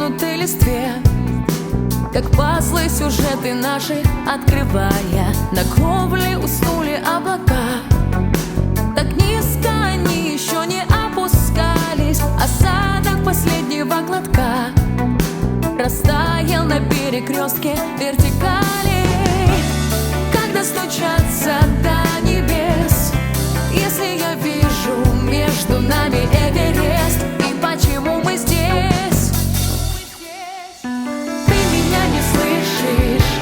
нетронутой листве, как пазлы сюжеты наши открывая. На кровле уснули облака, так низко они еще не опускались. Осадок последнего глотка растаял на перекрестке вертикали. Когда стучатся до небес, если я вижу между нами Эверест, и почему мы здесь? Ты меня не слышишь,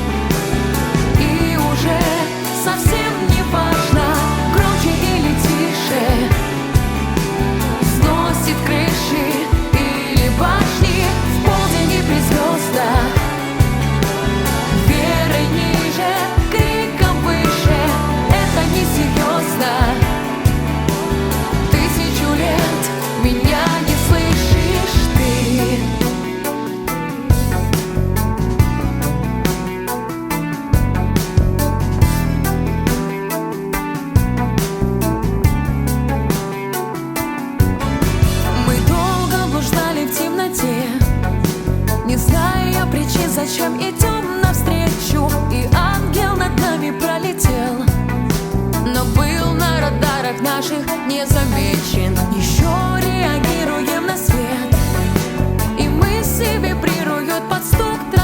и уже совсем не важно, громче или тише, сносит крыши или башни в полдень и при звездах. Верой ниже, криком выше, это несерьезно. Тысячу лет меня не слышишь ты. Мы долго блуждали в темноте, не зная причин, зачем идем навстречу. И ангел над нами пролетел, но был на радарах наших не замечен. Еще реагируем на свет, и мысли вибрируют под стук